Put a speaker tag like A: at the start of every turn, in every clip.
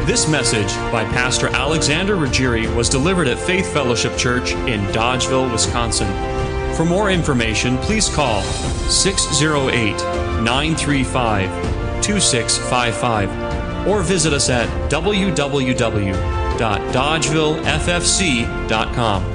A: This message by Pastor Alexander Ruggieri was delivered at Faith Fellowship Church in Dodgeville, Wisconsin. For more information, please call 608-935-2655 or visit us at www.dodgevilleffc.com.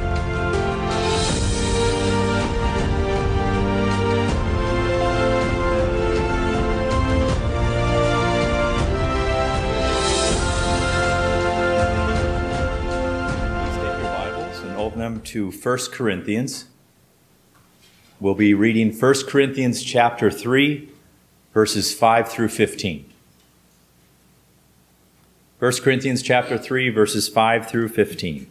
B: To 1 Corinthians. We'll be reading 1 Corinthians chapter 3, verses 5 through 15. 1 Corinthians chapter 3, verses 5 through 15.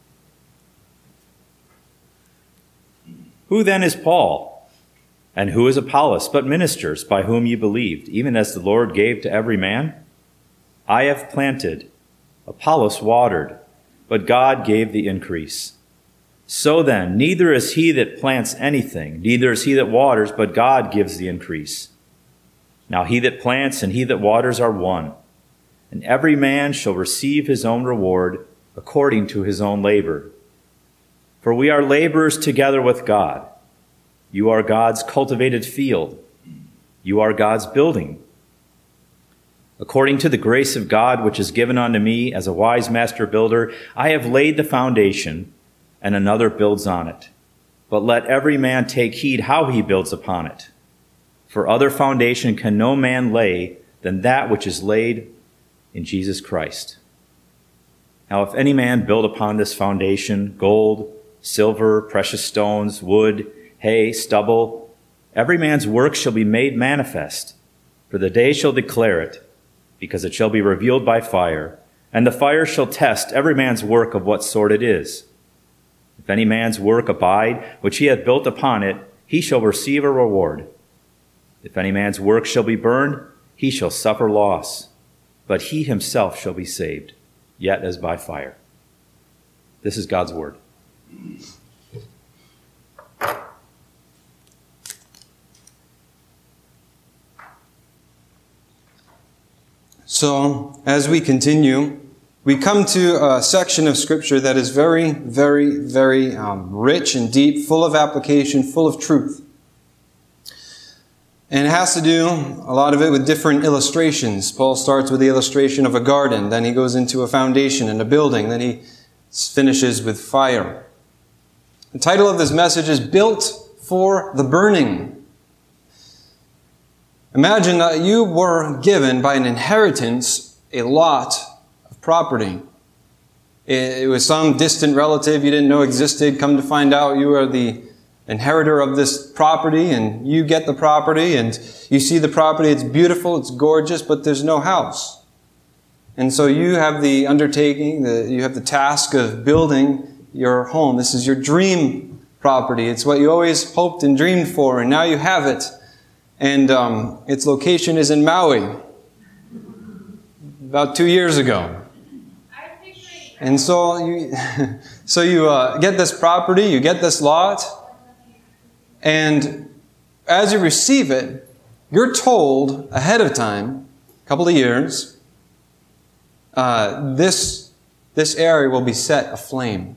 B: Who then is Paul? And who is Apollos, but ministers by whom ye believed, even as the Lord gave to every man? I have planted, Apollos watered, but God gave the increase. So then, neither is he that plants anything, neither is he that waters, but God gives the increase. Now he that plants and he that waters are one, and every man shall receive his own reward according to his own labor. For we are laborers together with God. You are God's cultivated field. You are God's building. According to the grace of God which is given unto me as a wise master builder, I have laid the foundation, and another builds on it. But let every man take heed how he builds upon it. For other foundation can no man lay than that which is laid in Jesus Christ. Now if any man build upon this foundation gold, silver, precious stones, wood, hay, stubble, every man's work shall be made manifest, for the day shall declare it, because it shall be revealed by fire, and the fire shall test every man's work of what sort it is. If any man's work abide, which he hath built upon it, he shall receive a reward. If any man's work shall be burned, he shall suffer loss, but he himself shall be saved, yet as by fire. This is God's word.
C: So, as we continue, we come to a section of Scripture that is very, very, very rich and deep, full of application, full of truth. And it has to do, a lot of it, with different illustrations. Paul starts with the illustration of a garden, then he goes into a foundation and a building, then he finishes with fire. The title of this message is Built for the Burning. Imagine that you were given by an inheritance a lot property. It was some distant relative you didn't know existed. Come to find out you are the inheritor of this property, and you get the property, and you see the property. It's beautiful, it's gorgeous, but there's no house. And so you have the undertaking, you have the task of building your home. This is your dream property. It's what you always hoped and dreamed for, and now you have it. And its location is in Maui. About 2 years ago. And so you get this property, you get this lot, and as you receive it, you're told ahead of time, a couple of years, this area will be set aflame.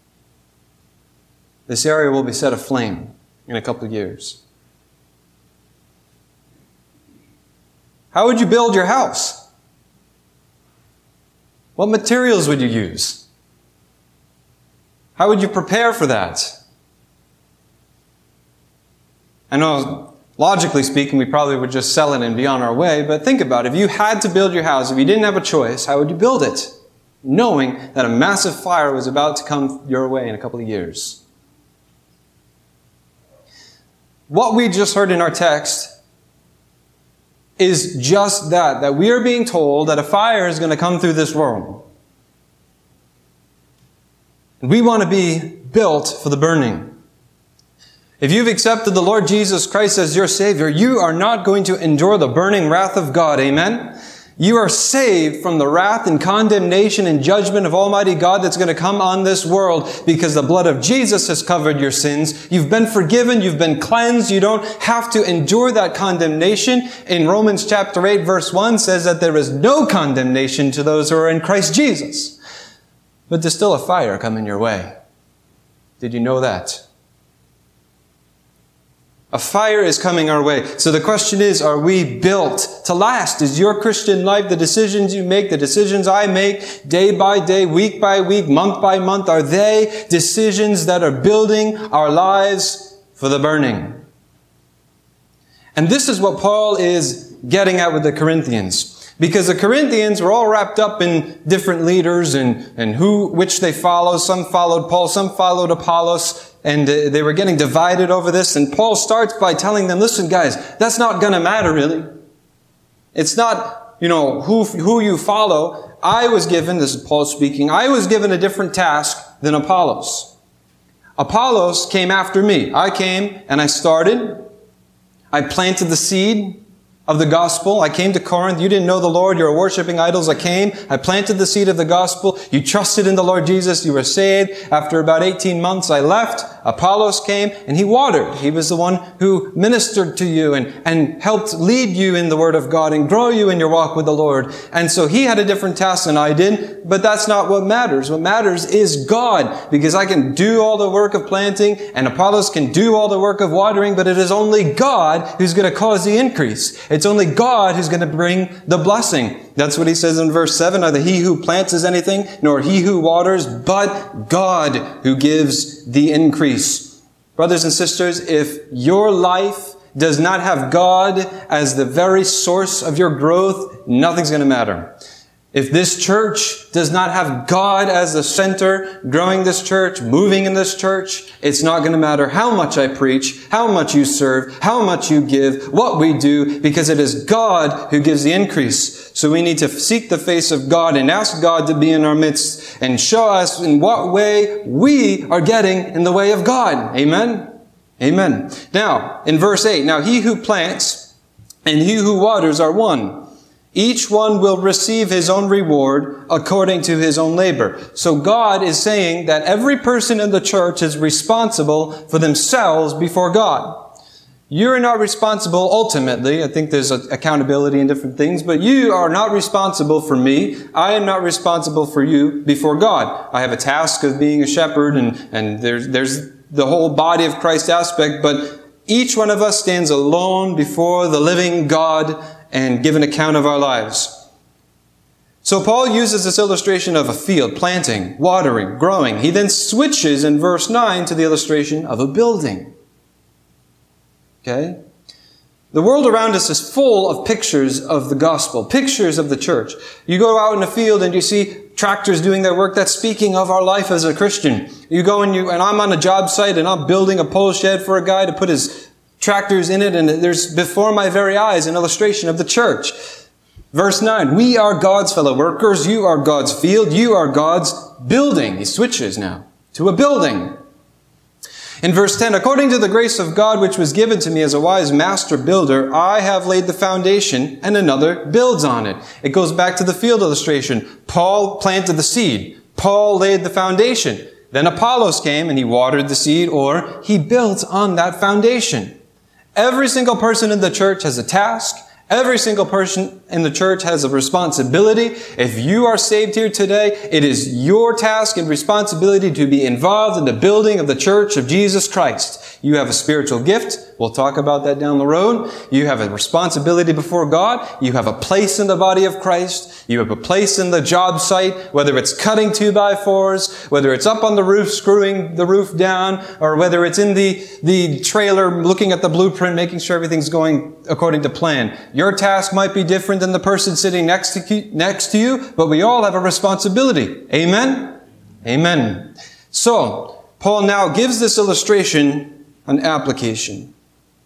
C: This area will be set aflame in a couple of years. How would you build your house? What materials would you use? How would you prepare for that? I know, logically speaking, we probably would just sell it and be on our way, but think about it. If you had to build your house, if you didn't have a choice, how would you build it? Knowing that a massive fire was about to come your way in a couple of years. What we just heard in our text is just that we are being told that a fire is going to come through this world. And we want to be built for the burning. If you've accepted the Lord Jesus Christ as your Savior, you are not going to endure the burning wrath of God. Amen? You are saved from the wrath and condemnation and judgment of Almighty God that's going to come on this world because the blood of Jesus has covered your sins. You've been forgiven. You've been cleansed. You don't have to endure that condemnation. In Romans chapter 8, verse 1 says that there is no condemnation to those who are in Christ Jesus. But there's still a fire coming your way. Did you know that? A fire is coming our way. So the question is, are we built to last? Is your Christian life, the decisions you make, the decisions I make, day by day, week by week, month by month, are they decisions that are building our lives for the burning? And this is what Paul is getting at with the Corinthians. Because the Corinthians were all wrapped up in different leaders and which they follow. Some followed Paul, some followed Apollos. And they were getting divided over this. And Paul starts by telling them, listen guys, that's not going to matter really. It's not, who you follow. I was given, this is Paul speaking, I was given a different task than Apollos. Apollos came after me. I came and I started. I planted the seed of the gospel. I came to Corinth. You didn't know the Lord. You were worshiping idols. I came. I planted the seed of the gospel. You trusted in the Lord Jesus. You were saved. After about 18 months, I left. Apollos came and he watered. He was the one who ministered to you and helped lead you in the Word of God and grow you in your walk with the Lord. And so he had a different task than I did, but that's not what matters. What matters is God, because I can do all the work of planting and Apollos can do all the work of watering, but it is only God who's going to cause the increase. It's only God who's going to bring the blessing. That's what he says in verse 7. Neither he who plants is anything, nor he who waters, but God who gives the increase. Brothers and sisters, if your life does not have God as the very source of your growth, nothing's going to matter. If this church does not have God as the center, growing this church, moving in this church, it's not going to matter how much I preach, how much you serve, how much you give, what we do, because it is God who gives the increase. So we need to seek the face of God and ask God to be in our midst and show us in what way we are getting in the way of God. Amen? Amen. Now, in verse 8, now he who plants and he who waters are one. Each one will receive his own reward according to his own labor. So God is saying that every person in the church is responsible for themselves before God. You're not responsible ultimately. I think there's accountability in different things, but you are not responsible for me. I am not responsible for you before God. I have a task of being a shepherd and there's the whole body of Christ aspect, but each one of us stands alone before the living God and give an account of our lives. So Paul uses this illustration of a field, planting, watering, growing. He then switches in verse 9 to the illustration of a building. Okay? The world around us is full of pictures of the gospel, pictures of the church. You go out in a field and you see tractors doing their work. That's speaking of our life as a Christian. You go and I'm on a job site and I'm building a pole shed for a guy to put his tractors in it, and there's before my very eyes an illustration of the church. Verse 9, we are God's fellow workers, you are God's field, you are God's building. He switches now to a building. In verse 10, according to the grace of God which was given to me as a wise master builder, I have laid the foundation and another builds on it. It goes back to the field illustration. Paul planted the seed. Paul laid the foundation. Then Apollos came and he watered the seed, or he built on that foundation. Every single person in the church has a task. Every single person in the church has a responsibility. If you are saved here today, it is your task and responsibility to be involved in the building of the church of Jesus Christ. You have a spiritual gift. We'll talk about that down the road. You have a responsibility before God. You have a place in the body of Christ. You have a place in the job site, whether it's cutting 2x4s, whether it's up on the roof, screwing the roof down, or whether it's in the trailer, looking at the blueprint, making sure everything's going according to plan. Your task might be different than the person sitting next to you, but we all have a responsibility. Amen? Amen. So, Paul now gives this illustration an application.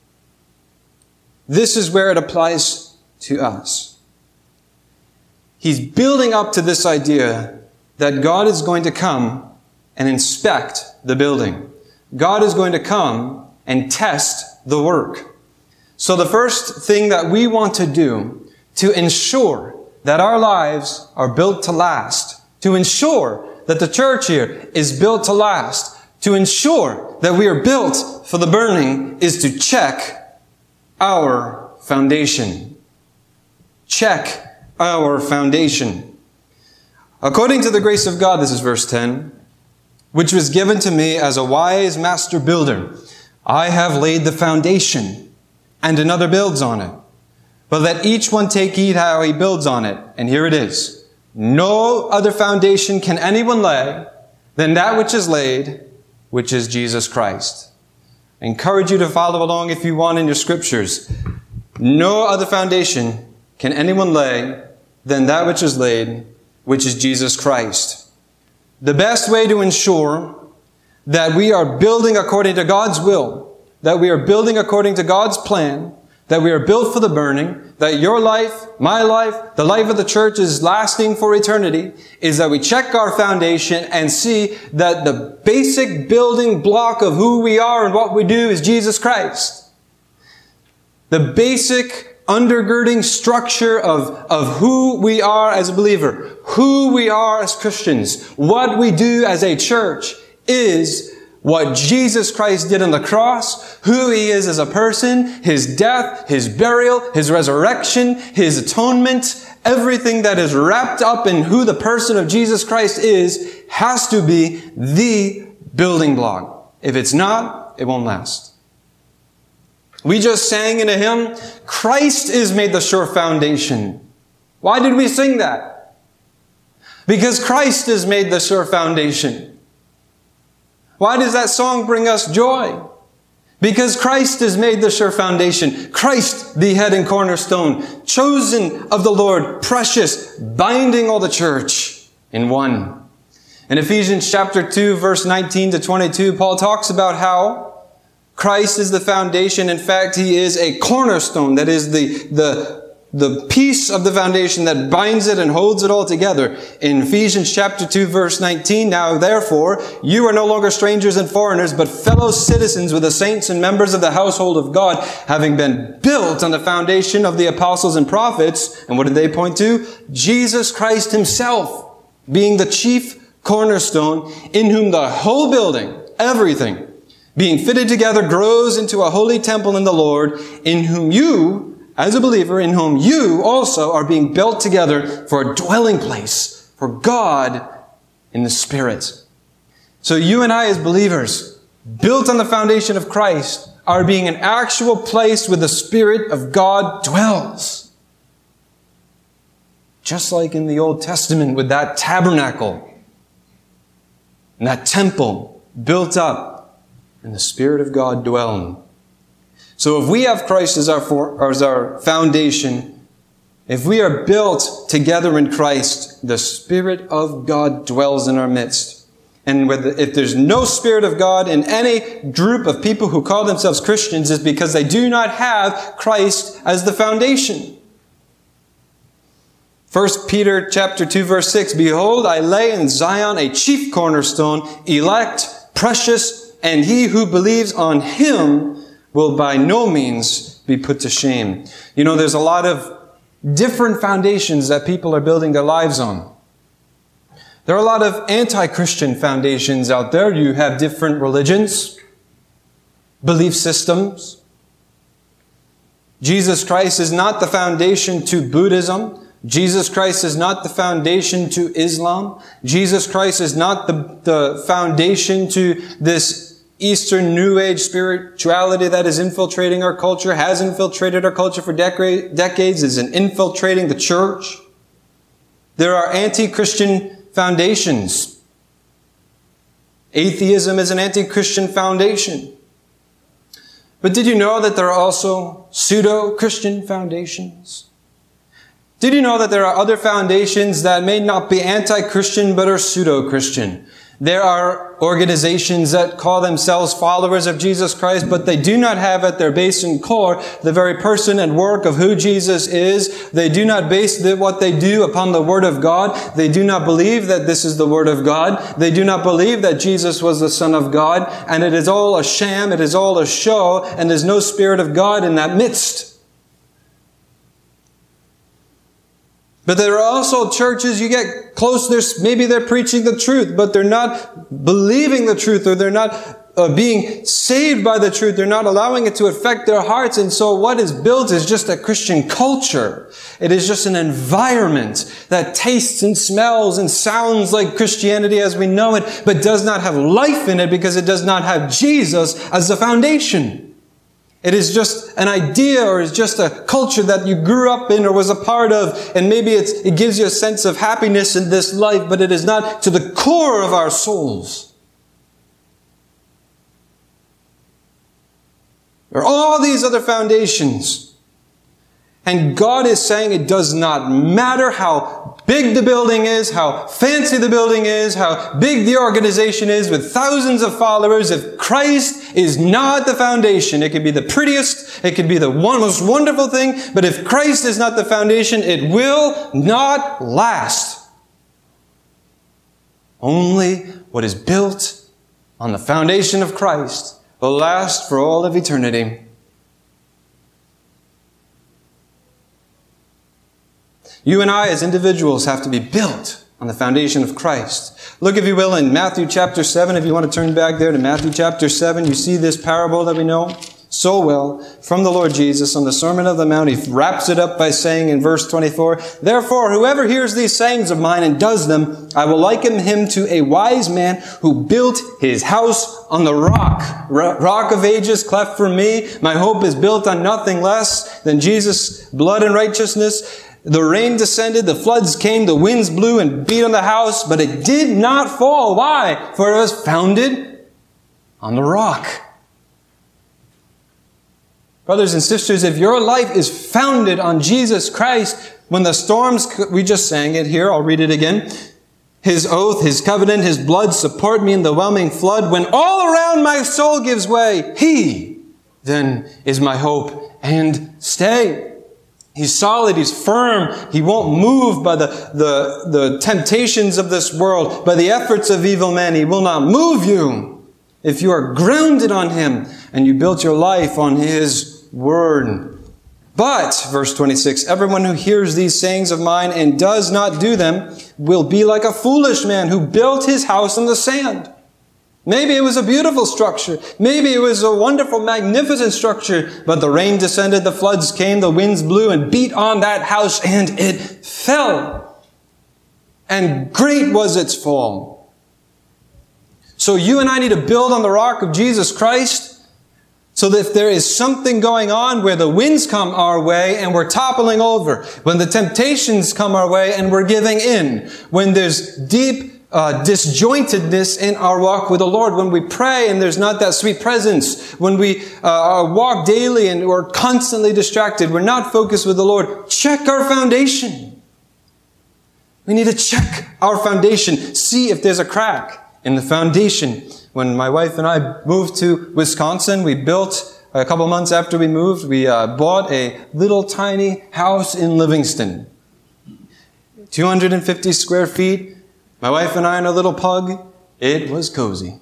C: This is where it applies to us. He's building up to this idea that God is going to come and inspect the building. God is going to come and test the work. So the first thing that we want to do to ensure that our lives are built to last, to ensure that the church here is built to last, to ensure that we are built for the burning, is to check our foundation. Check our foundation. According to the grace of God, this is verse 10, which was given to me as a wise master builder, I have laid the foundation, and another builds on it. But let each one take heed how he builds on it. And here it is. No other foundation can anyone lay than that which is laid, which is Jesus Christ. I encourage you to follow along if you want in your scriptures. No other foundation can anyone lay than that which is laid, which is Jesus Christ. The best way to ensure that we are building according to God's will, that we are building according to God's plan, that we are built for the burning, that your life, my life, the life of the church is lasting for eternity, is that we check our foundation and see that the basic building block of who we are and what we do is Jesus Christ. The basic undergirding structure of who we are as a believer, who we are as Christians, what we do as a church is what Jesus Christ did on the cross, who He is as a person, His death, His burial, His resurrection, His atonement, everything that is wrapped up in who the person of Jesus Christ is has to be the building block. If it's not, it won't last. We just sang in a hymn, Christ is made the sure foundation. Why did we sing that? Because Christ is made the sure foundation. Why does that song bring us joy? Because Christ is made the sure foundation. Christ, the head and cornerstone, chosen of the Lord, precious, binding all the church in one. In Ephesians chapter 2, verse 19 to 22, Paul talks about how Christ is the foundation. In fact, He is a cornerstone. That is the piece of the foundation that binds it and holds it all together. In Ephesians chapter 2, verse 19, now therefore, you are no longer strangers and foreigners, but fellow citizens with the saints and members of the household of God, having been built on the foundation of the apostles and prophets. And what did they point to? Jesus Christ Himself, being the chief cornerstone, in whom the whole building, everything, being fitted together, grows into a holy temple in the Lord, in whom you, as a believer, in whom you also are being built together for a dwelling place for God in the Spirit. So you and I as believers, built on the foundation of Christ, are being an actual place where the Spirit of God dwells. Just like in the Old Testament with that tabernacle and that temple built up and the Spirit of God dwelling. So if we have Christ as our foundation, if we are built together in Christ, the Spirit of God dwells in our midst. And if there's no Spirit of God in any group of people who call themselves Christians, it's because they do not have Christ as the foundation. 1 Peter chapter 2, verse 6, Behold, I lay in Zion a chief cornerstone, elect, precious, and he who believes on Him will by no means be put to shame. You know, there's a lot of different foundations that people are building their lives on. There are a lot of anti-Christian foundations out there. You have different religions, belief systems. Jesus Christ is not the foundation to Buddhism. Jesus Christ is not the foundation to Islam. Jesus Christ is not the foundation to this Eastern New Age spirituality that is infiltrating our culture, has infiltrated our culture for decades, is infiltrating the church. There are anti-Christian foundations. Atheism is an anti-Christian foundation. But did you know that there are also pseudo-Christian foundations? Did you know that there are other foundations that may not be anti-Christian but are pseudo-Christian? There are organizations that call themselves followers of Jesus Christ, but they do not have at their base and core the very person and work of who Jesus is. They do not base what they do upon the Word of God. They do not believe that this is the Word of God. They do not believe that Jesus was the Son of God. And it is all a sham. It is all a show. And there's no Spirit of God in that midst. But there are also churches, you get close, maybe they're preaching the truth, but they're not believing the truth, or they're not being saved by the truth. They're not allowing it to affect their hearts. And so what is built is just a Christian culture. It is just an environment that tastes and smells and sounds like Christianity as we know it, but does not have life in it because it does not have Jesus as the foundation. It is just an idea, or it's just a culture that you grew up in or was a part of, and maybe it gives you a sense of happiness in this life, but it is not to the core of our souls. There are all these other foundations. And God is saying it does not matter how big the building is, how fancy the building is, how big the organization is with thousands of followers. If Christ is not the foundation, it could be the prettiest, it could be the most wonderful thing, but if Christ is not the foundation, it will not last. Only what is built on the foundation of Christ will last for all of eternity. You and I as individuals have to be built on the foundation of Christ. Look, if you will, in Matthew chapter 7, if you want to turn back there to Matthew chapter 7, you see this parable that we know so well from the Lord Jesus on the Sermon on the Mount. He wraps it up by saying in verse 24, "Therefore, whoever hears these sayings of mine and does them, I will liken him to a wise man who built his house on the rock." Rock of ages, cleft for me. My hope is built on nothing less than Jesus' blood and righteousness. The rain descended, the floods came, the winds blew and beat on the house, but it did not fall. Why? For it was founded on the rock. Brothers and sisters, if your life is founded on Jesus Christ, when the storms, we just sang it here, I'll read it again. His oath, His covenant, His blood support me in the whelming flood. When all around my soul gives way, He then is my hope and stay. He's solid, He's firm. He won't move by the temptations of this world, by the efforts of evil men. He will not move you if you are grounded on Him and you built your life on His Word. But, verse 26, everyone who hears these sayings of mine and does not do them will be like a foolish man who built his house on the sand. Maybe it was a beautiful structure. Maybe it was a wonderful, magnificent structure. But the rain descended, the floods came, the winds blew and beat on that house, and it fell. And great was its fall. So you and I need to build on the rock of Jesus Christ, so that if there is something going on where the winds come our way and we're toppling over, when the temptations come our way and we're giving in, when there's deep disjointedness in our walk with the Lord, when we pray and there's not that sweet presence, when we walk daily and we're constantly distracted, we're not focused with the Lord, check our foundation. We need to check our foundation, see if there's a crack in the foundation. When my wife and I moved to Wisconsin, we built, a couple months after we moved, we bought a little tiny house in Livingston. 250 square feet. My wife and I and our little pug. It was cozy.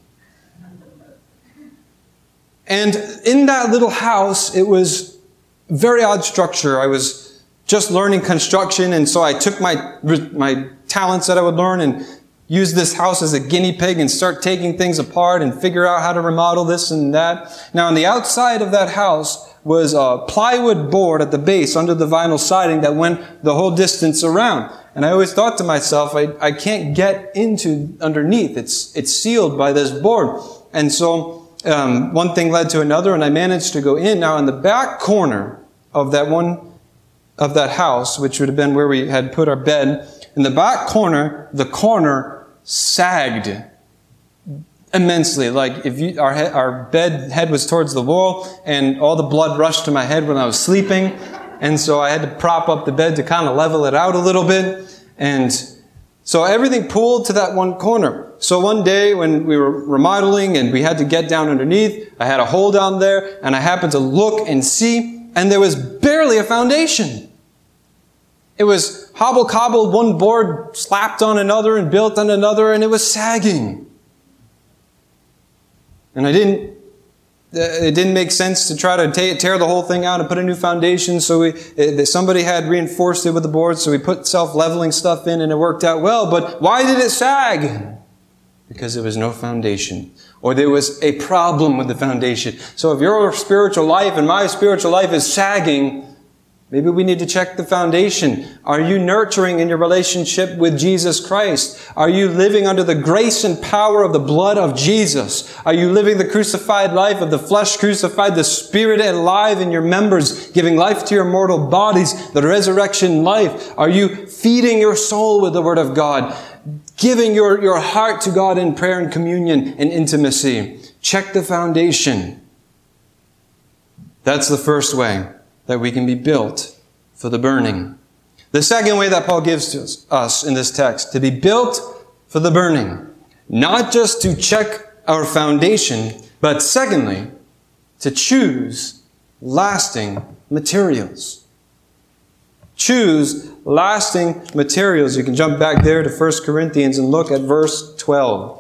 C: And in that little house, it was a very odd structure. I was just learning construction, and so I took my talents that I would learn and use this house as a guinea pig and start taking things apart and figure out how to remodel this and that. Now, on the outside of that house was a plywood board at the base under the vinyl siding that went the whole distance around. And I always thought to myself, I can't get into underneath. It's sealed by this board. And so one thing led to another, and I managed to go in. Now, in the back corner of that house, which would have been where we had put our bed, in the back corner, the corner sagged immensely. Like if our bed head was towards the wall, and all the blood rushed to my head when I was sleeping, and so I had to prop up the bed to kind of level it out a little bit, and so everything pooled to that one corner. So one day when we were remodeling and we had to get down underneath, I had a hole down there, and I happened to look and see, and there was barely a foundation. It was hobble-cobbled, one board slapped on another and built on another, and it was sagging. And it didn't make sense to try to tear the whole thing out and put a new foundation. So somebody had reinforced it with the boards, so we put self-leveling stuff in and it worked out well. But why did it sag? Because there was no foundation, or there was a problem with the foundation. So if your spiritual life and my spiritual life is sagging, maybe we need to check the foundation. Are you nurturing in your relationship with Jesus Christ? Are you living under the grace and power of the blood of Jesus? Are you living the crucified life of the flesh crucified, the spirit alive in your members, giving life to your mortal bodies, the resurrection life? Are you feeding your soul with the Word of God? Giving your heart to God in prayer and communion and intimacy. Check the foundation. That's the first way that we can be built for the burning. The second way that Paul gives to us in this text, to be built for the burning. Not just to check our foundation, but secondly, to choose lasting materials. Choose lasting materials. You can jump back there to 1 Corinthians and look at verse 12.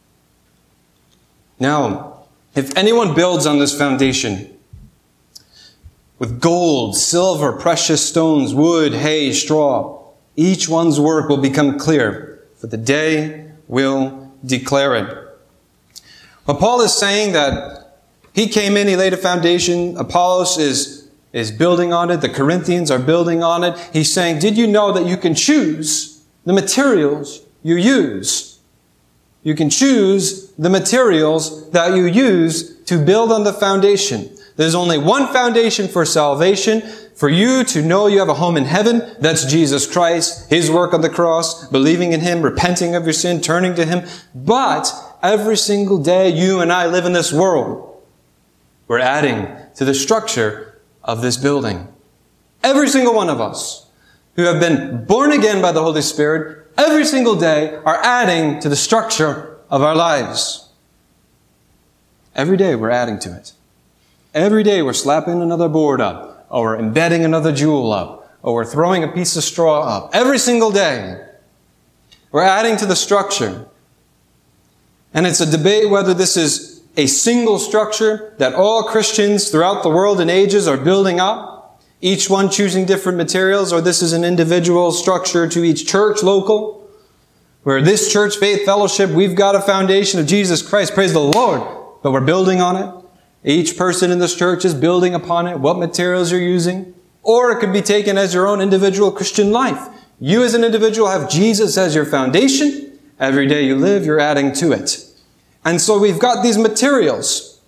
C: Now, if anyone builds on this foundation with gold, silver, precious stones, wood, hay, straw, each one's work will become clear, for the day will declare it. Well, Paul is saying that he came in, he laid a foundation, Apollos is building on it. The Corinthians are building on it. He's saying, did you know that you can choose the materials you use? You can choose the materials that you use to build on the foundation. There's only one foundation for salvation, for you to know you have a home in heaven. That's Jesus Christ, His work on the cross, believing in Him, repenting of your sin, turning to Him. But every single day you and I live in this world, we're adding to the structure of this building. Every single one of us who have been born again by the Holy Spirit, every single day are adding to the structure of our lives. Every day we're adding to it. Every day we're slapping another board up, or we're embedding another jewel up, or we're throwing a piece of straw up. Every single day we're adding to the structure. And it's a debate whether this is a single structure that all Christians throughout the world and ages are building up, each one choosing different materials, or this is an individual structure to each church local, where this church, Faith Fellowship, we've got a foundation of Jesus Christ, praise the Lord, but we're building on it. Each person in this church is building upon it, what materials you're using. Or it could be taken as your own individual Christian life. You as an individual have Jesus as your foundation. Every day you live, you're adding to it. And so we've got these materials.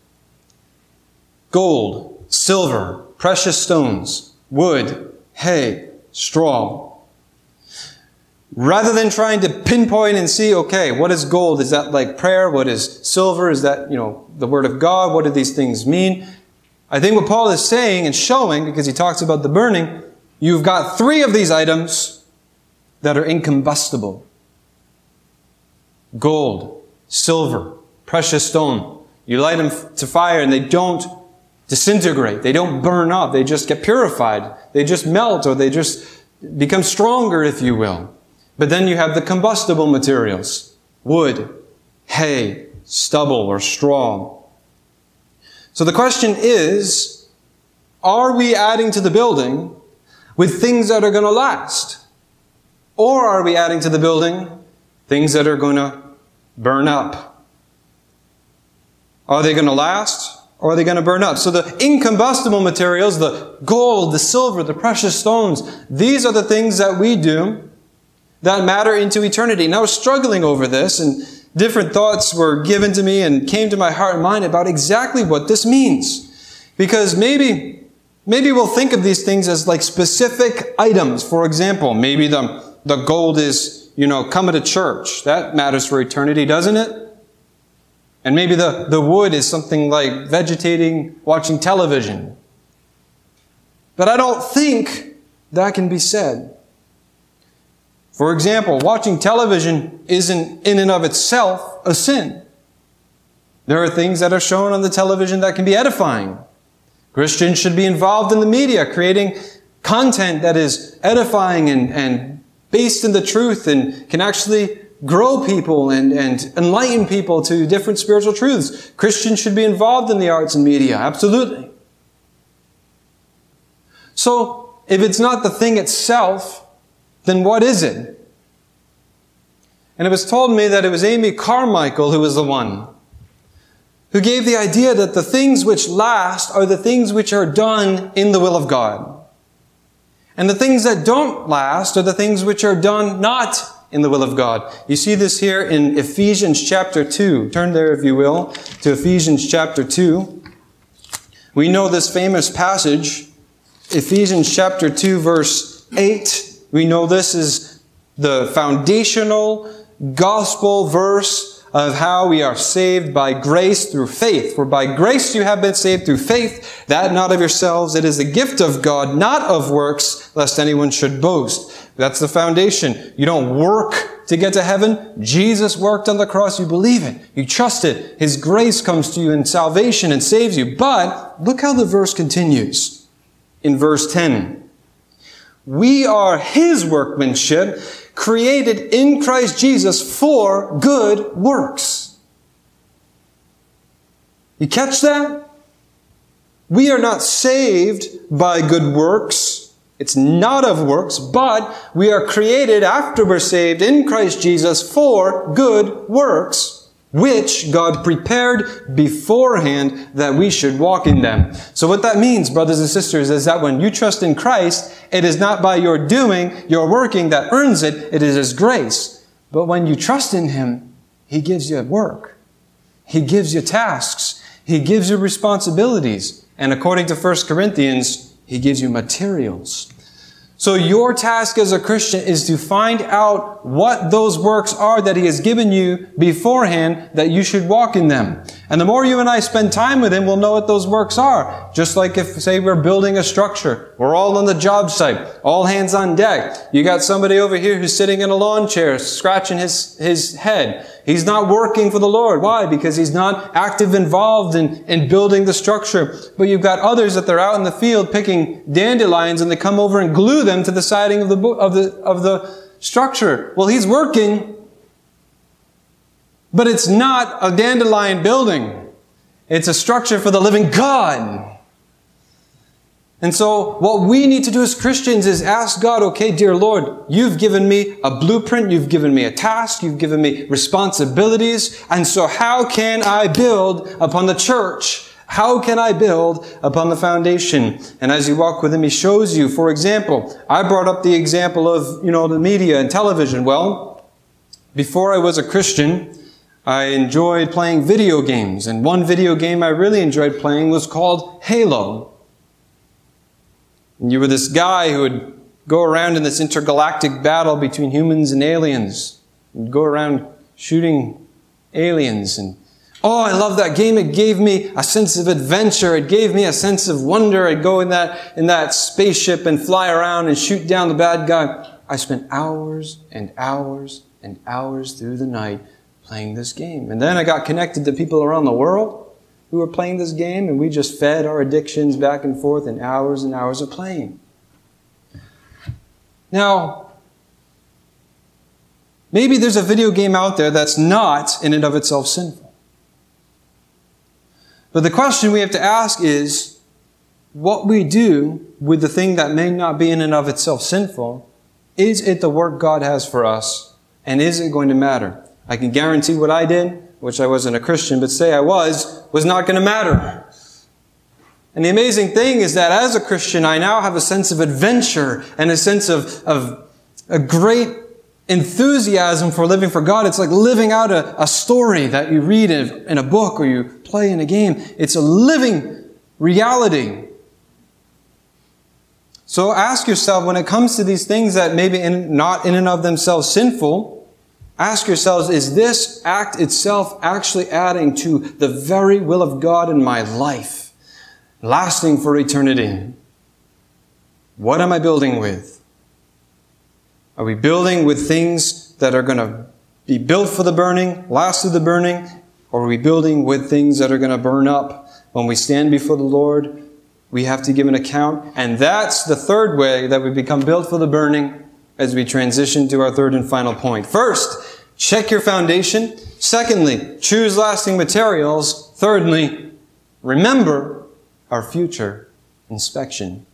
C: Gold, silver, precious stones, wood, hay, straw. Rather than trying to pinpoint and see, okay, what is gold? Is that like prayer? What is silver? Is that, the Word of God? What do these things mean? I think what Paul is saying and showing, because he talks about the burning, you've got 3 of these items that are incombustible. Gold, silver, precious stone. You light them to fire and they don't disintegrate. They don't burn up. They just get purified. They just melt, or they just become stronger, if you will. But then you have the combustible materials. Wood, hay, stubble, or straw. So the question is, are we adding to the building with things that are going to last? Or are we adding to the building things that are going to burn up? Are they going to last, or are they going to burn up? So the incombustible materials, the gold, the silver, the precious stones, these are the things that we do that matter into eternity. And I was struggling over this, and different thoughts were given to me and came to my heart and mind about exactly what this means. Because maybe we'll think of these things as like specific items. For example, maybe the gold is, coming to church. That matters for eternity, doesn't it? And maybe the wood is something like vegetating, watching television. But I don't think that can be said. For example, watching television isn't in and of itself a sin. There are things that are shown on the television that can be edifying. Christians should be involved in the media, creating content that is edifying and based in the truth and can actually grow people and enlighten people to different spiritual truths. Christians should be involved in the arts and media, absolutely. So, if it's not the thing itself, then what is it? And it was told me that it was Amy Carmichael who was the one who gave the idea that the things which last are the things which are done in the will of God. And the things that don't last are the things which are done not in the will of God. You see this here in Ephesians chapter 2. Turn there, if you will, to Ephesians chapter 2. We know this famous passage, Ephesians chapter 2, verse 8. We know this is the foundational gospel verse of how we are saved by grace through faith. For by grace you have been saved through faith, that not of yourselves. It is the gift of God, not of works, lest anyone should boast. That's the foundation. You don't work to get to heaven. Jesus worked on the cross. You believe it. You trust it. His grace comes to you in salvation and saves you. But look how the verse continues in verse 10. We are His workmanship, created in Christ Jesus for good works. You catch that? We are not saved by good works. It's not of works, but we are created after we're saved in Christ Jesus for good works, which God prepared beforehand that we should walk in them. So what that means, brothers and sisters, is that when you trust in Christ, it is not by your doing, your working that earns it. It is His grace. But when you trust in Him, He gives you work. He gives you tasks. He gives you responsibilities. And according to 1 Corinthians, He gives you materials. So your task as a Christian is to find out what those works are that He has given you beforehand that you should walk in them. And the more you and I spend time with Him, we'll know what those works are. Just like if, say, we're building a structure. We're all on the job site. All hands on deck. You got somebody over here who's sitting in a lawn chair, scratching his head. He's not working for the Lord. Why? Because he's not active involved in building the structure. But you've got others that they're out in the field picking dandelions and they come over and glue them to the siding of the structure. Well, he's working, but it's not a dandelion building. It's a structure for the living God. And so what we need to do as Christians is ask God, okay, dear Lord, you've given me a blueprint, you've given me a task, you've given me responsibilities, and so how can I build upon the church? How can I build upon the foundation? And as you walk with Him, He shows you. For example, I brought up the example of, the media and television. Well, before I was a Christian, I enjoyed playing video games. And one video game I really enjoyed playing was called Halo. And you were this guy who would go around in this intergalactic battle between humans and aliens. You'd go around shooting aliens. And I love that game. It gave me a sense of adventure. It gave me a sense of wonder. I'd go in that spaceship and fly around and shoot down the bad guy. I spent hours and hours and hours through the night playing this game. And then I got connected to people around the world who were playing this game, and we just fed our addictions back and forth in hours and hours of playing. Now, maybe there's a video game out there that's not in and of itself sinful. But the question we have to ask is, what we do with the thing that may not be in and of itself sinful, is it the work God has for us? And is it going to matter? I can guarantee what I did, which I wasn't a Christian, but say I was not going to matter. And the amazing thing is that as a Christian, I now have a sense of adventure and a sense of a great enthusiasm for living for God. It's like living out a story that you read in a book or you play in a game. It's a living reality. So ask yourself, when it comes to these things that may be not in and of themselves sinful, ask yourselves, is this act itself actually adding to the very will of God in my life, lasting for eternity? What am I building with? Are we building with things that are going to be built for the burning, last through the burning? Or are we building with things that are going to burn up? When we stand before the Lord, we have to give an account. And that's the third way that we become built for the burning as we transition to our third and final point. First, check your foundation. Secondly, choose lasting materials. Thirdly, remember our future inspection.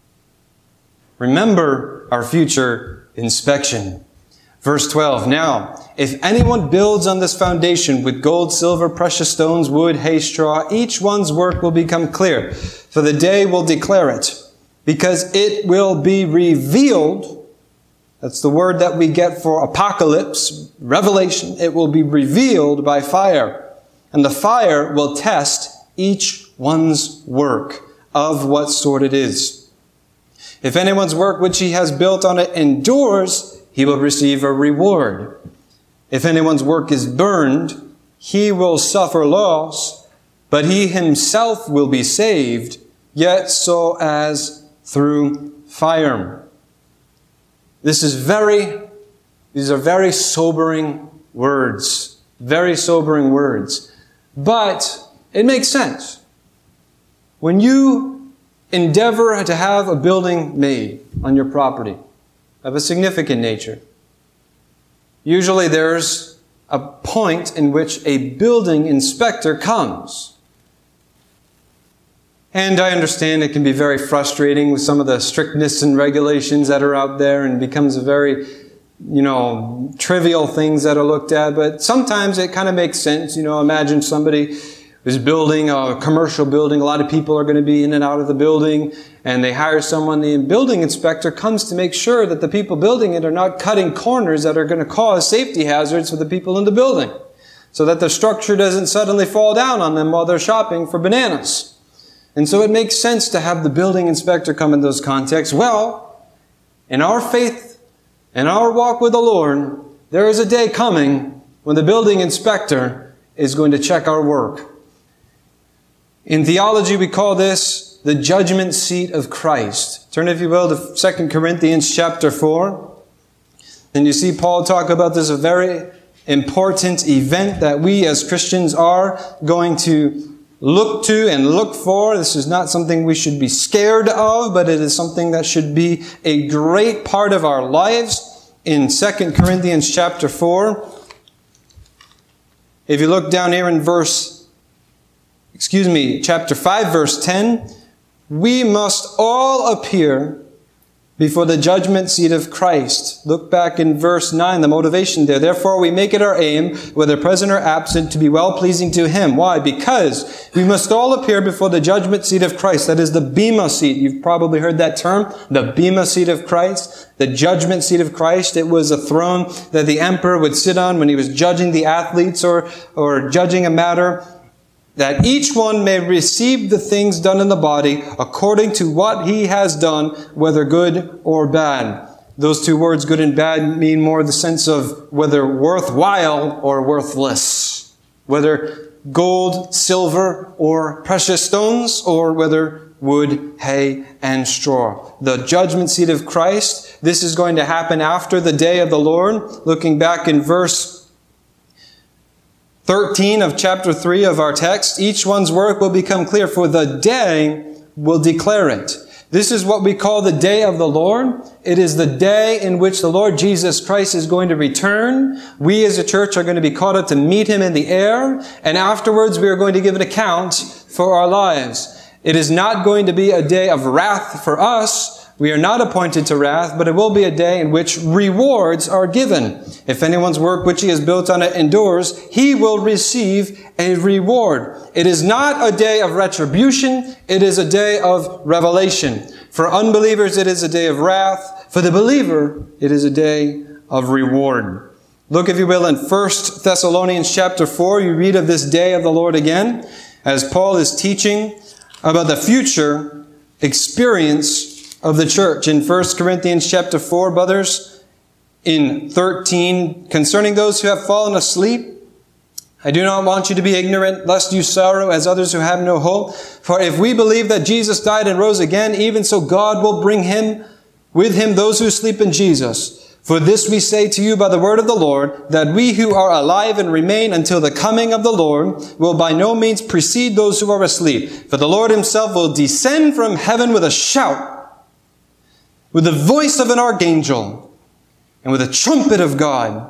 C: Remember our future inspection. Verse 12, now, if anyone builds on this foundation with gold, silver, precious stones, wood, hay, straw, each one's work will become clear, for the day will declare it, because it will be revealed. That's the word that we get for apocalypse, revelation. It will be revealed by fire, and the fire will test each one's work of what sort it is. If anyone's work which he has built on it endures, he will receive a reward. If anyone's work is burned, he will suffer loss, but he himself will be saved, yet so as through fire. These are very sobering words. Very sobering words. But it makes sense. When you endeavor to have a building made on your property of a significant nature, usually there's a point in which a building inspector comes. And I understand it can be very frustrating with some of the strictness and regulations that are out there, and becomes a very, trivial things that are looked at. But sometimes it kind of makes sense. Imagine somebody who's building a commercial building. A lot of people are going to be in and out of the building, and they hire someone. The building inspector comes to make sure that the people building it are not cutting corners that are going to cause safety hazards for the people in the building, so that the structure doesn't suddenly fall down on them while they're shopping for bananas. And so it makes sense to have the building inspector come in those contexts. Well, in our faith, in our walk with the Lord, there is a day coming when the building inspector is going to check our work. In theology, we call this the judgment seat of Christ. Turn, if you will, to 2 Corinthians chapter 4. And you see Paul talk about this, a very important event that we as Christians are going to look to and look for. This is not something we should be scared of, but it is something that should be a great part of our lives. In 2 Corinthians chapter 4, if you look down here in chapter 5, verse 10, we must all appear before the judgment seat of Christ. Look back in verse 9, the motivation there. Therefore, we make it our aim, whether present or absent, to be well-pleasing to Him. Why? Because we must all appear before the judgment seat of Christ. That is the Bema seat. You've probably heard that term, the Bema seat of Christ, the judgment seat of Christ. It was a throne that the emperor would sit on when he was judging the athletes or judging a matter, that each one may receive the things done in the body according to what he has done, whether good or bad. Those two words, good and bad, mean more the sense of whether worthwhile or worthless. Whether gold, silver, or precious stones, or whether wood, hay, and straw. The judgment seat of Christ, this is going to happen after the day of the Lord. Looking back in verse 13 of chapter 3 of our text, each one's work will become clear, for the day will declare it. This is what we call the day of the Lord. It is the day in which the Lord Jesus Christ is going to return. We as a church are going to be caught up to meet Him in the air, and afterwards we are going to give an account for our lives. It is not going to be a day of wrath for us. We are not appointed to wrath, but it will be a day in which rewards are given. If anyone's work which he has built on it endures, he will receive a reward. It is not a day of retribution. It is a day of revelation. For unbelievers, it is a day of wrath. For the believer, it is a day of reward. Look, if you will, in 1 Thessalonians chapter 4, you read of this day of the Lord again, as Paul is teaching about the future experience of the church. In 1 Corinthians chapter 4, brothers, in 13, concerning those who have fallen asleep, I do not want you to be ignorant, lest you sorrow as others who have no hope. For if we believe that Jesus died and rose again, even so God will bring with Him those who sleep in Jesus. For this we say to you by the word of the Lord, that we who are alive and remain until the coming of the Lord will by no means precede those who are asleep. For the Lord Himself will descend from heaven with a shout, with the voice of an archangel, and with a trumpet of God.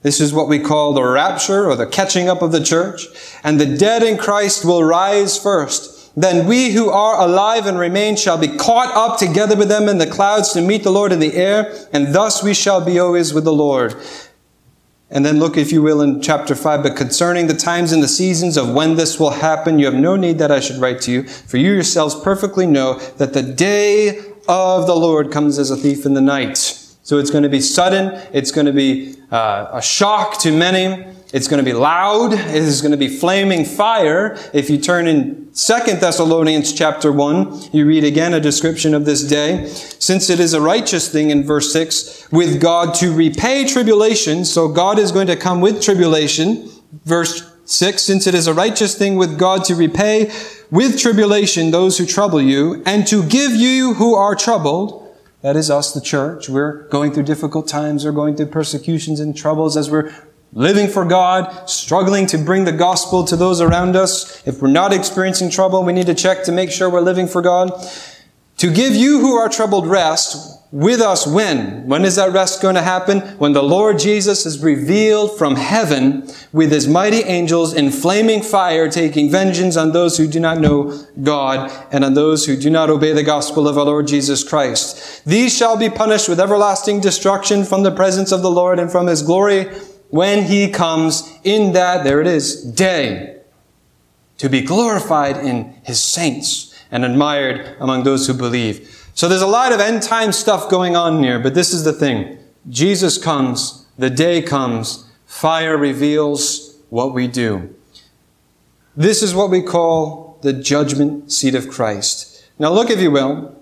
C: This is what we call the rapture, or the catching up of the church. And the dead in Christ will rise first. Then we who are alive and remain shall be caught up together with them in the clouds to meet the Lord in the air, and thus we shall be always with the Lord. And then look, if you will, in chapter 5, but concerning the times and the seasons of when this will happen, you have no need that I should write to you, for you yourselves perfectly know that the day of the Lord comes as a thief in the night. So it's going to be sudden. It's going to be a shock to many. It's going to be loud. It is going to be flaming fire. If you turn in 2 Thessalonians chapter 1, you read again a description of this day. Since it is a righteous thing in verse 6, with God to repay tribulation. So God is going to come with tribulation. Verse 6, since it is a righteous thing with God to repay with tribulation those who trouble you, and to give you who are troubled. That is us, the church. We're going through difficult times. We're going through persecutions and troubles as we're living for God, struggling to bring the gospel to those around us. If we're not experiencing trouble, we need to check to make sure we're living for God. To give you who are troubled rest with us when? When is that rest going to happen? When the Lord Jesus is revealed from heaven with His mighty angels in flaming fire, taking vengeance on those who do not know God and on those who do not obey the gospel of our Lord Jesus Christ. These shall be punished with everlasting destruction from the presence of the Lord and from His glory when He comes in that, there it is, day, to be glorified in His saints and admired among those who believe. So there's a lot of end time stuff going on here, but this is the thing. Jesus comes, the day comes, fire reveals what we do. This is what we call the judgment seat of Christ. Now look, if you will,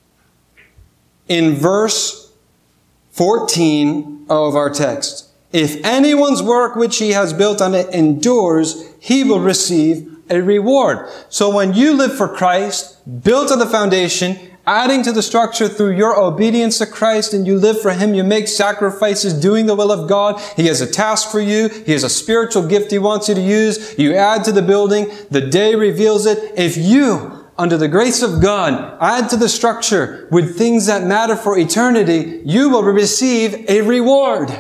C: in verse 14 of our text. If anyone's work which he has built on it endures, he will receive a reward. So when you live for Christ, built on the foundation, adding to the structure through your obedience to Christ, and you live for Him, you make sacrifices doing the will of God. He has a task for you. He has a spiritual gift He wants you to use. You add to the building. The day reveals it. If you, under the grace of God, add to the structure with things that matter for eternity, you will receive a reward.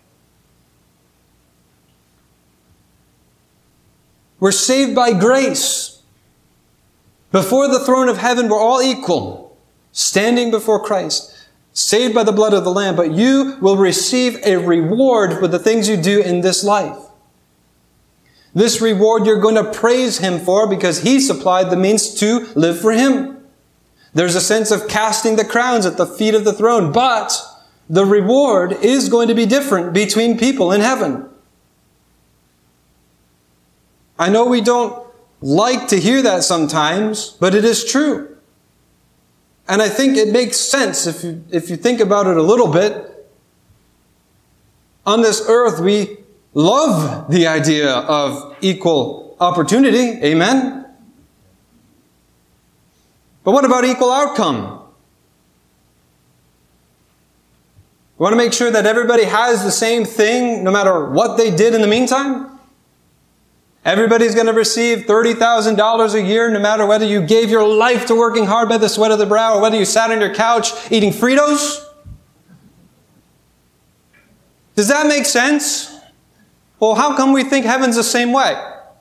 C: We're saved by grace. Before the throne of heaven, we're all equal. Standing before Christ, saved by the blood of the Lamb, but you will receive a reward for the things you do in this life. This reward you're going to praise Him for because He supplied the means to live for Him. There's a sense of casting the crowns at the feet of the throne, but the reward is going to be different between people in heaven. I know we don't like to hear that sometimes, but it is true. And I think it makes sense if you think about it a little bit. On this earth, we love the idea of equal opportunity. Amen? But what about equal outcome? We want to make sure that everybody has the same thing no matter what they did in the meantime? Everybody's going to receive $30,000 a year no matter whether you gave your life to working hard by the sweat of the brow or whether you sat on your couch eating Fritos? Does that make sense? Well, how come we think heaven's the same way?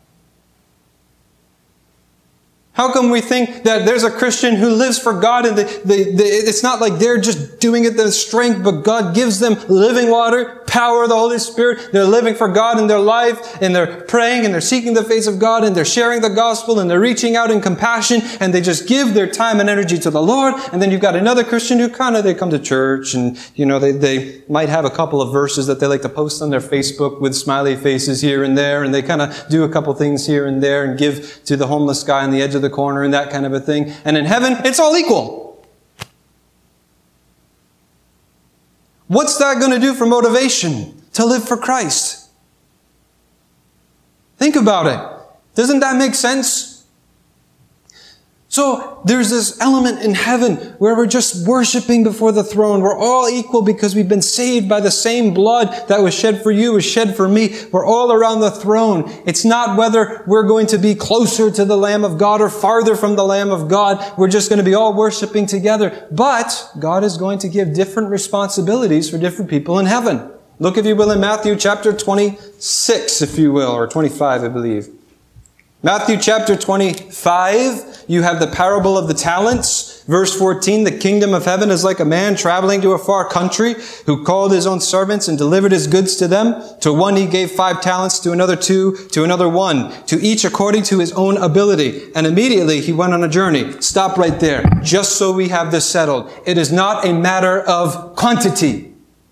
C: How come we think that there's a Christian who lives for God and it's not like they're just doing it in their strength, but God gives them living water, power of the Holy Spirit. They're living for God in their life, and they're praying, and they're seeking the face of God, and they're sharing the gospel, and they're reaching out in compassion, and they just give their time and energy to the Lord. And then you've got another Christian who they come to church, and they might have a couple of verses that they like to post on their Facebook with smiley faces here and there, and they kind of do a couple things here and there and give to the homeless guy on the edge of the corner and that kind of a thing. And in heaven, it's all equal. What's that going to do for motivation to live for Christ? Think about it. Doesn't that make sense? So there's this element in heaven where we're just worshiping before the throne. We're all equal because we've been saved by the same blood that was shed for you, was shed for me. We're all around the throne. It's not whether we're going to be closer to the Lamb of God or farther from the Lamb of God. We're just going to be all worshiping together. But God is going to give different responsibilities for different people in heaven. Look, if you will, in Matthew chapter 26, if you will, or 25, I believe. Matthew chapter 25, you have the parable of the talents. Verse 14, the kingdom of heaven is like a man traveling to a far country who called his own servants and delivered his goods to them. To one he gave 5 talents, to another 2, to another 1, to each according to his own ability. And immediately he went on a journey. Stop right there, just so we have this settled. It is not a matter of quantity.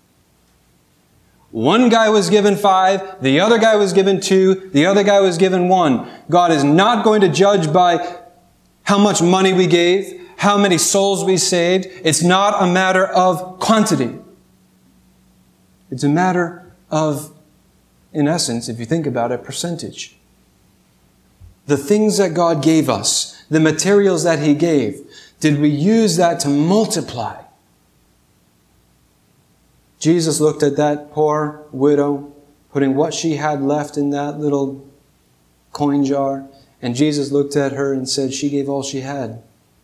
C: One guy was given 5, the other guy was given 2, the other guy was given 1. God is not going to judge by how much money we gave, how many souls we saved. It's not a matter of quantity. It's a matter of, in essence, if you think about it, percentage. The things that God gave us, the materials that He gave, did we use that to multiply? Jesus looked at that poor widow, putting what she had left in that little coin jar, and Jesus looked at her and said she gave all she had.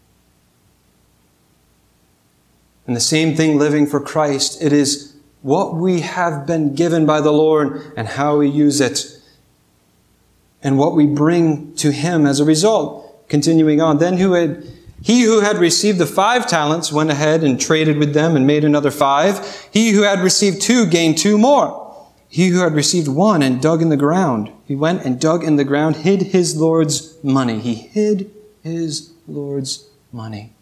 C: And the same thing living for Christ. It is what we have been given by the Lord and how we use it and what we bring to Him as a result. Continuing on, then he who had received the 5 talents went ahead and traded with them and made another 5. He who had received 2 gained 2 more. He who had received 1 and dug in the ground. He went and dug in the ground, hid his Lord's money. He hid his Lord's money.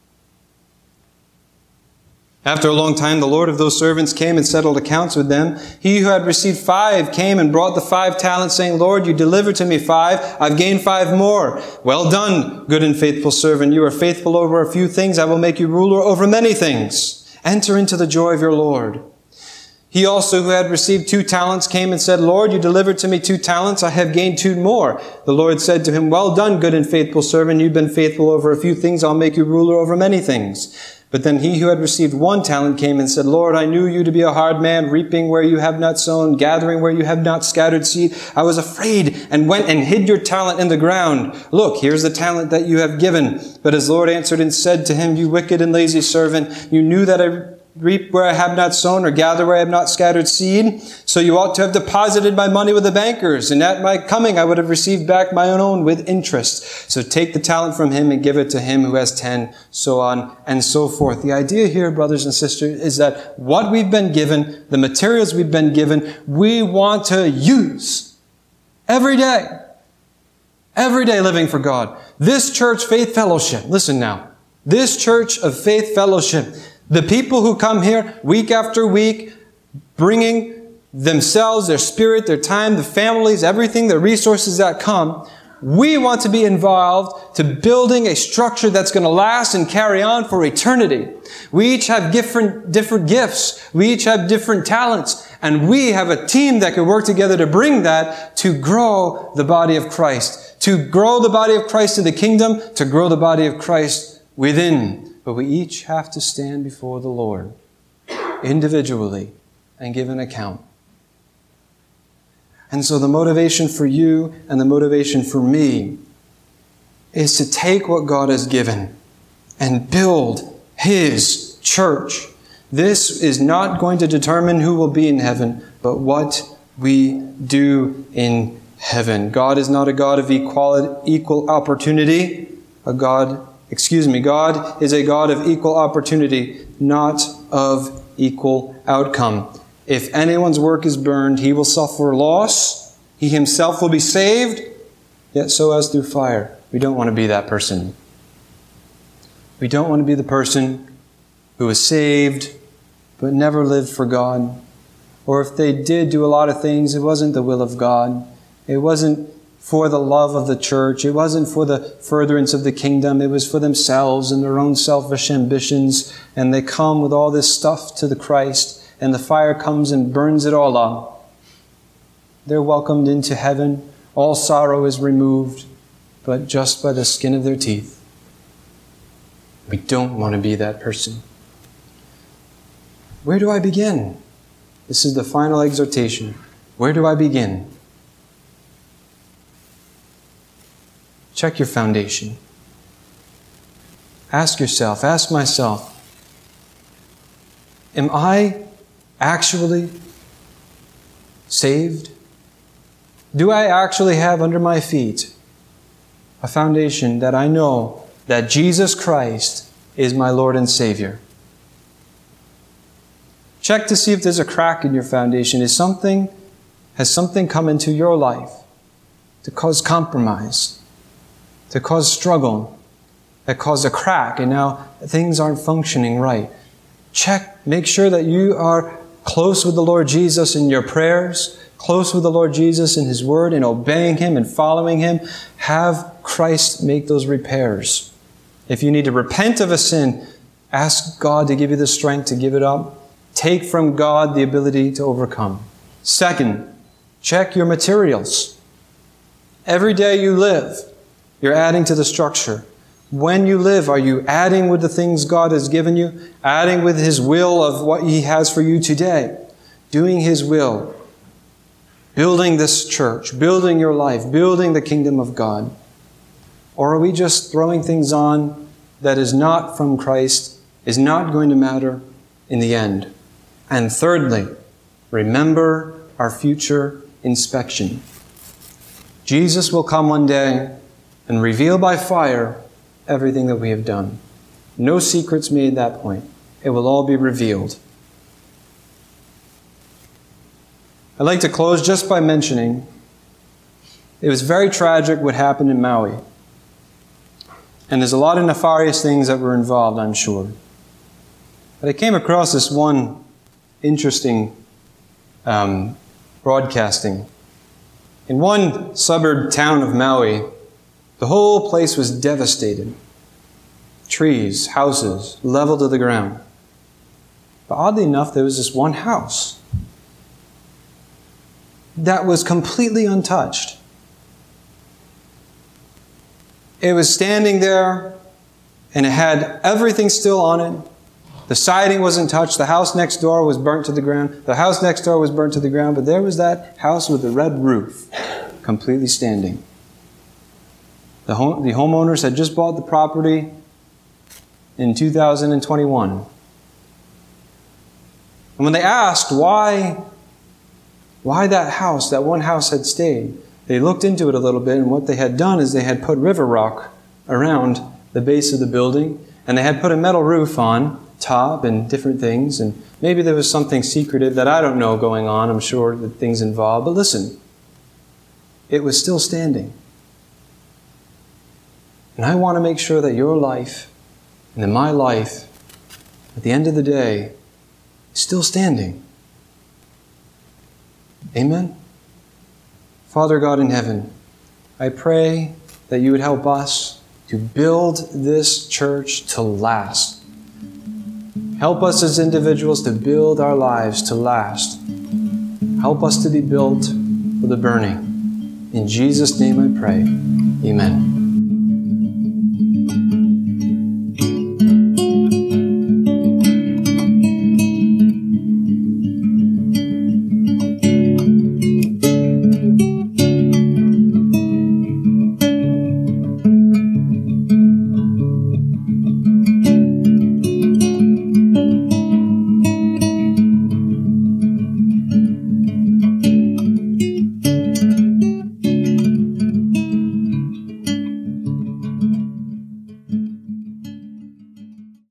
C: After a long time, the Lord of those servants came and settled accounts with them. He who had received 5 came and brought the 5 talents, saying, Lord, you delivered to me 5. I've gained 5 more. Well done, good and faithful servant. You are faithful over a few things. I will make you ruler over many things. Enter into the joy of your Lord. He also who had received 2 talents came and said, Lord, you delivered to me 2 talents. I have gained 2 more. The Lord said to him, well done, good and faithful servant. You've been faithful over a few things. I'll make you ruler over many things. But then he who had received 1 talent came and said, Lord, I knew you to be a hard man, reaping where you have not sown, gathering where you have not scattered seed. I was afraid and went and hid your talent in the ground. Look, here's the talent that you have given. But his Lord answered and said to him, you wicked and lazy servant, you knew that I reap where I have not sown or gather where I have not scattered seed. So you ought to have deposited my money with the bankers. And at my coming, I would have received back my own with interest. So take the talent from him and give it to him who has 10, so on and so forth. The idea here, brothers and sisters, is that what we've been given, the materials we've been given, we want to use every day. Every day living for God. This church, Faith Fellowship, listen now. This church of Faith Fellowship, the people who come here week after week, bringing themselves, their spirit, their time, the families, everything, the resources that come, we want to be involved to building a structure that's going to last and carry on for eternity. We each have different gifts. We each have different talents. And we have a team that can work together to bring that to grow the body of Christ. To grow the body of Christ in the kingdom, to grow the body of Christ within. But we each have to stand before the Lord individually and give an account. And so the motivation for you and the motivation for me is to take what God has given and build His church. This is not going to determine who will be in heaven, but what we do in heaven. God is not a God of equal opportunity. God is a God of equal opportunity, not of equal outcome. If anyone's work is burned, he will suffer loss. He himself will be saved, yet so as through fire. We don't want to be that person. We don't want to be the person who was saved but never lived for God. Or if they did do a lot of things, it wasn't the will of God. It wasn't for the love of the church. It wasn't for the furtherance of the kingdom. It was for themselves and their own selfish ambitions. And they come with all this stuff to the Christ, and the fire comes and burns it all up. They're welcomed into heaven. All sorrow is removed, but just by the skin of their teeth. We don't want to be that person. Where do I begin? This is the final exhortation. Where do I begin? Check your foundation. Ask yourself, ask myself, am I actually saved? Do I actually have under my feet a foundation that I know that Jesus Christ is my Lord and Savior? Check to see if there's a crack in your foundation. Has something come into your life to cause compromise, to cause struggle, that caused a crack, and now things aren't functioning right? Check, make sure that you are close with the Lord Jesus in your prayers, close with the Lord Jesus in His Word, and obeying Him and following Him. Have Christ make those repairs. If you need to repent of a sin, ask God to give you the strength to give it up. Take from God the ability to overcome. Second, check your materials. Every day you live, you're adding to the structure. When you live, are you adding with the things God has given you? Adding with His will of what He has for you today? Doing His will. Building this church. Building your life. Building the kingdom of God. Or are we just throwing things on that is not from Christ, is not going to matter in the end? And thirdly, remember our future inspection. Jesus will come one day and reveal by fire everything that we have done. No secrets made at that point. It will all be revealed. I'd like to close just by mentioning it was very tragic what happened in Maui. And there's a lot of nefarious things that were involved, I'm sure. But I came across this one interesting broadcasting. In one suburb town of Maui, the whole place was devastated. Trees, houses, leveled to the ground. But oddly enough, there was this one house that was completely untouched. It was standing there, and it had everything still on it. The siding wasn't touched. The house next door was burnt to the ground. The house next door was burnt to the ground. But there was that house with the red roof, completely standing. The homeowners had just bought the property in 2021. And when they asked why that house, that one house had stayed, they looked into it a little bit, and what they had done is they had put river rock around the base of the building, and they had put a metal roof on top and different things, and maybe there was something secretive that I don't know going on. I'm sure that things involved, but listen, it was still standing. And I want to make sure that your life and in my life, at the end of the day, is still standing. Amen? Father God in heaven, I pray that you would help us to build this church to last. Help us as individuals to build our lives to last. Help us to be built for the burning. In Jesus' name I pray. Amen.